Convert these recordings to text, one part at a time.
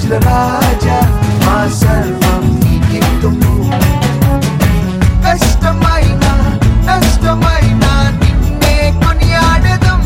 రాజుల రాజా మా సర్వం నీకిత్తుము. కష్టమైన నష్టమైన నిన్నే కొనియాడెదం.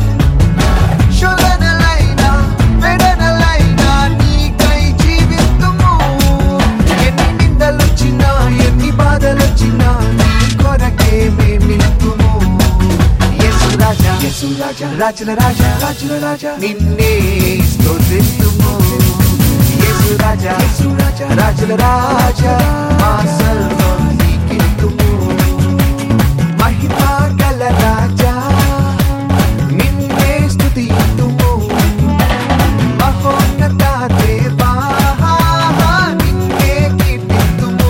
శోధనలైన వేదనలైన నీకై జీవితుము. ఎన్ని నిందలొచ్చినా ఎన్ని బాధలొచ్చినా నీ కొరకే మేమిత్తుము. యేసు రాజా యేసు రాజా రాజుల రాజా రాజుల రాజా నిన్నే స్తుతిస్తుము. యేసు రాజా యేసు రాజా రాజుల రాజా మా సర్వం నీకిత్తుము. మహిమా గల రాజా నిన్నే స్తుతిస్తుము. మహోన్నత దేవా నిన్నే కీర్తిస్తుము.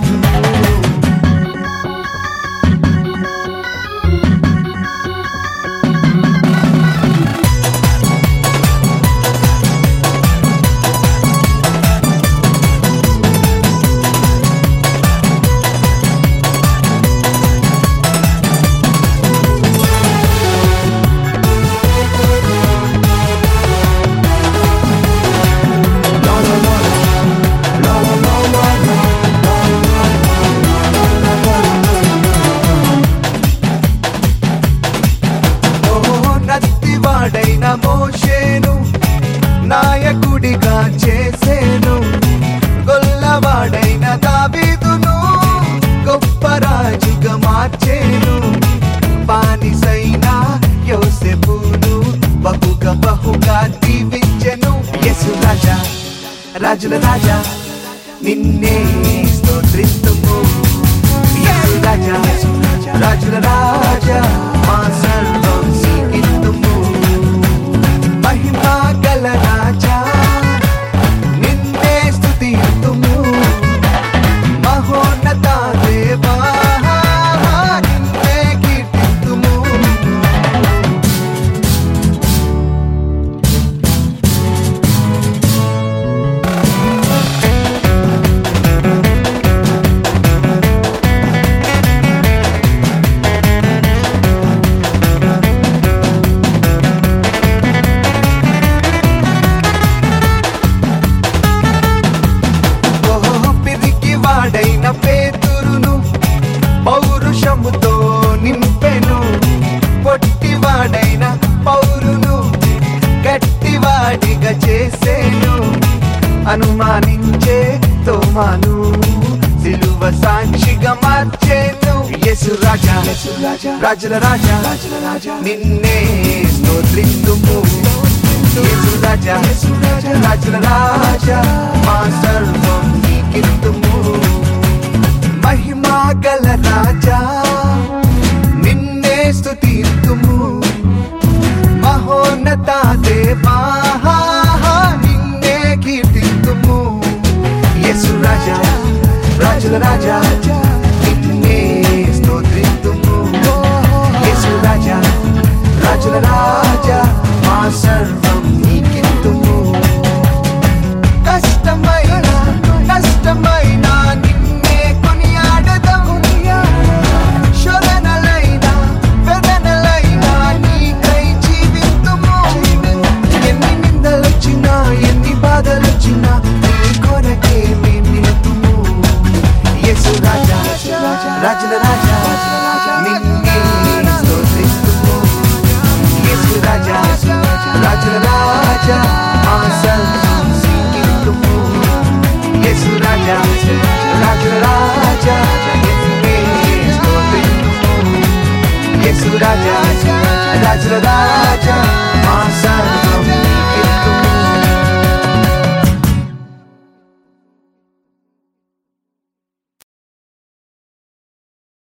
నత్తివాడైన మోషేను నాయకుడిగా చేసేను. గొల్లవాడైన దావీదును గొప్ప రాజుగా మార్చేను. బానిసైన యోసేపును బహుగా దీవించెను. యేసు రాజా రాజుల రాజా నిన్నే స్తోత్రిస్తుము. యేసు రాజా రాజుల రాజా మా సర్వం నీకిత్తుము. మహిమా గల రాజా నిన్నే స్తుతిస్తుము. మహోన్నత దేవా నిన్నే కీర్తిస్తుము. వాడైన పేతురును పౌరుషముతో నింపెను. పొట్టివాడైన పౌరును గట్టివాడిగా చేసేను. అనుమానించే తోమాను సిలువ సాక్షిగా మార్చేను. యేసు రాజా రాజుల రాజా నిన్నే స్తోత్రిస్తుము. యేసు రాజా రాజుల రాజా మా సర్వం నీకిత్తుము. మహిమా గల రాజా నిన్నే స్తుతిస్తుము. మహోన్నత దేవా నిన్నే కీర్తిస్తుము. యేసు రాజా రాజుల రాజా నిన్నే స్తోత్రిస్తుము. యేసు రాజా రాజుల రాజా మా సర్వం నీకిత్తుము. కష్టమైన నష్టమైన నిన్నే కొనియాడెదం. శోధనలైన వేదనలైన నీకై జీవితుము. ఎన్ని నిందలొచ్చినా ఎన్ని బాధలొచ్చినా నీ కొరకే మేమిత్తుము. యేసు రాజా రాజుల రాజా నిన్నే స్తోత్రిస్తుము. యేసు రాజా రాజుల రాజా మా సర్వం నీకిత్తుము. యేసు రాజా రాజుల రాజా నిన్నే స్తోత్రిస్తుము. యేసు రాజా